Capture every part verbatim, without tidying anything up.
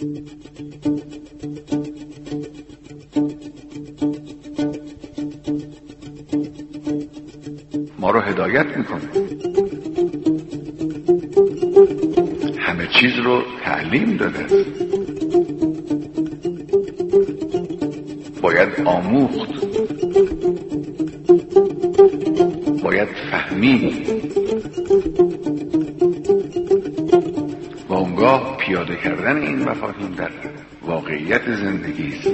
ما رو هدایت میکنه، همه چیز رو تعلیم داده، باید آموخت، باید فهمید و اونگاه پیاده کردن این مفاهیم در واقعیت زندگی است.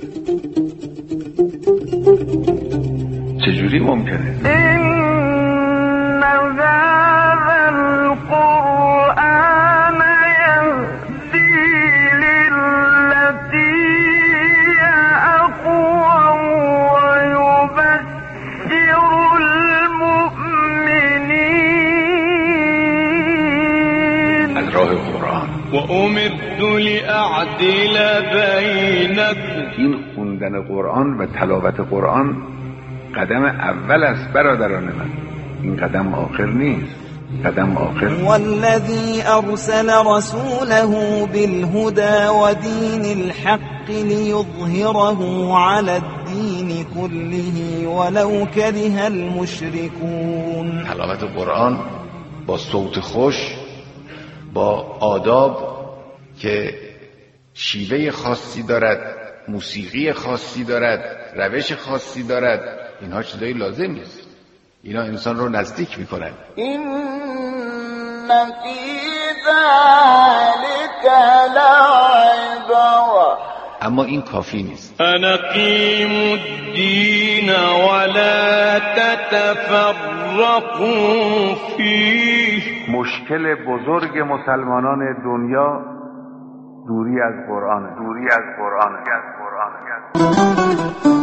چجوری ممکنه؟ و امرت لأعدل بینکم. این خوندن قرآن و تلاوت قرآن قدم اول است برادران من، این قدم آخر نیست، قدم آخر. والذی ارسل رسوله بالهدى و دین الحق لیظهره علی الدین كله ولو كره المشركون. تلاوت قرآن با صوت خوش، با آداب که شیوه خاصی دارد، موسیقی خاصی دارد، روش خاصی دارد، اینها چیزایی لازم نیست، اینا انسان رو نزدیک میکنن. این فی ذلک لعبرة. اما این کافی نیست. انقیم الدین ولا تتفرقوا فیه. مشکل بزرگ مسلمانان دنیا دوری از قرآن، دوری از قرآن، از قرآن.